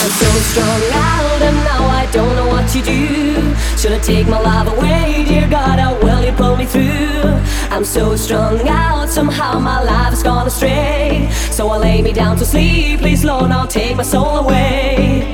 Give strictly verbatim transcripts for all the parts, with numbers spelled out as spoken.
I'm so strung out and now I don't know what to do. Should I take my love away? Dear God, how will you pull me through? I'm so strung out, somehow my life has gone astray. So I lay me down to sleep, please Lord, now take my soul away.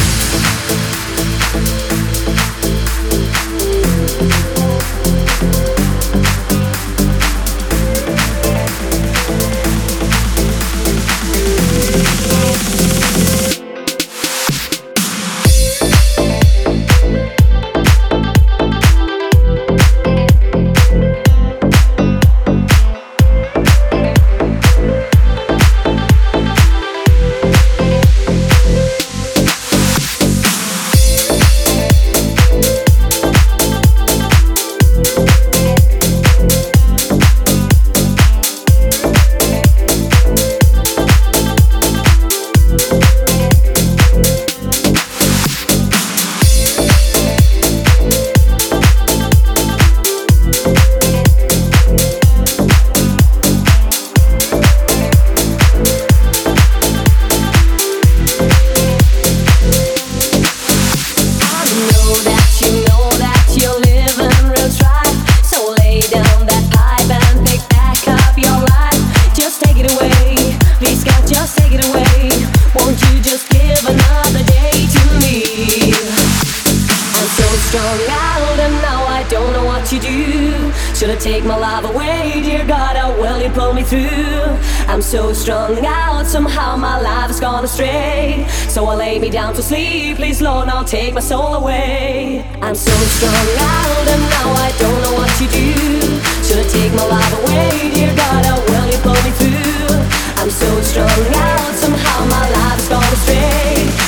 Should I take my love away? Dear God, how will you pull me through? I'm so strung out, somehow my life has gone astray. So I lay me down to sleep, please Lord, now take my soul away. I'm so strung out and now I don't know what to do. Should I take my love away? Dear God, how will you pull me through? I'm so strung out, somehow my life has gone astray.